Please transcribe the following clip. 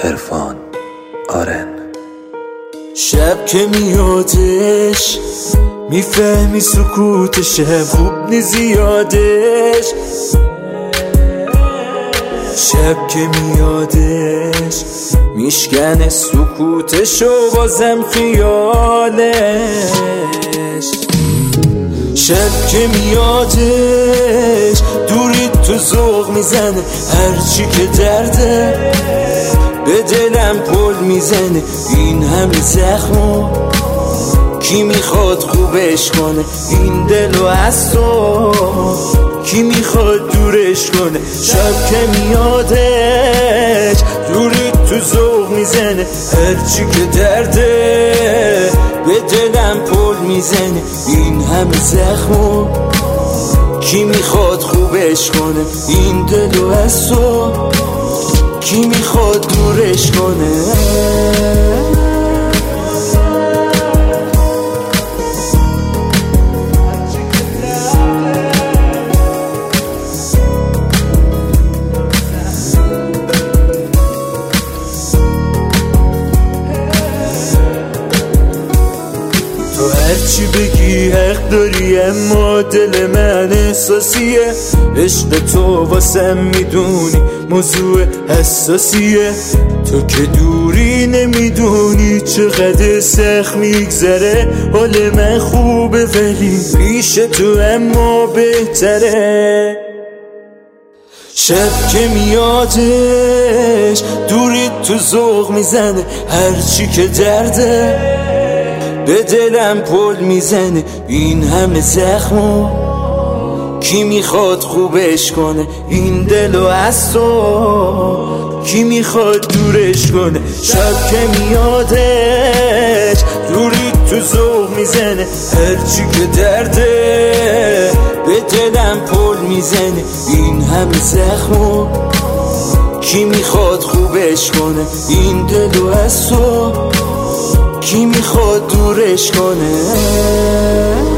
عرفان آرن. شب که میادش میفهمی سکوتش خوب نی زیادش. شب که میادش میشکنه سکوتش و بازم خیالش. شب که میادش دوری تو ذوق میزنه، هرچی که درده به دلم پل میزنه. این همه زخمو کی میخواد خوبش کنه؟ این دلو از تو کی میخواد دورش کنه؟ شب که میادش دوری تو ذوق میزنه، هرچی که درده به دلم پل میزنه. این همه زخمو کی میخواد خوبش کنه؟ این دلو از تو کی میخواد دورش کنه؟ تو هرچی بگی حق داری، اما دل من احساسیه. عشق تو واسم میدونی موضوع حساسیه. تو که دوری نمیدونی چقدر سخت میگذره. حال من خوبه ولی پیش تو اما بهتره. شب که میادش دوری تو ذوق میزنه، هرچی که درده به دلم پل میزنه. این همه زخمو کی میخواد خوبش کنه؟ این دلو از تو کی میخواد دورش کنه؟ شب که میادش دوری تو ذوق میزنه، هرچی که درده به دلم پل میزنه. این همه زخمو کی میخواد خوبش کنه؟ این دلو از تو کی میخواد دورش کنه؟